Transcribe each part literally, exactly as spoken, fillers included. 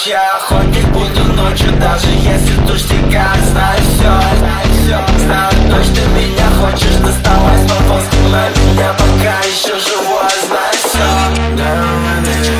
я охотник, буду ночью, даже если дождь стекает. Знаю все, знаю точно меня хочешь. Доставай с повозком, на меня пока еще живой. Знаю все.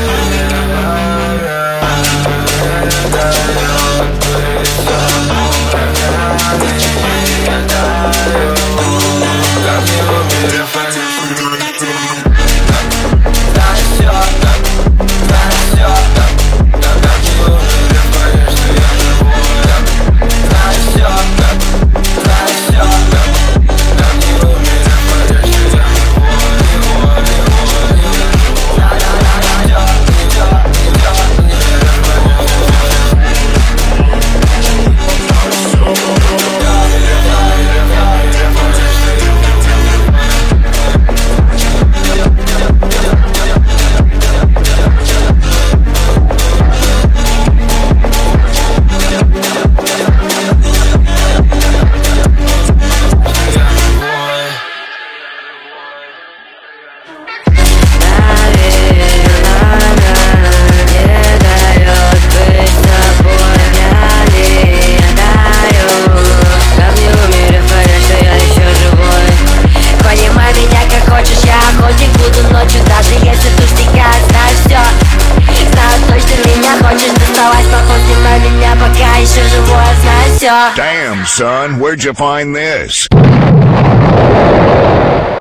Damn, son, where'd you find this?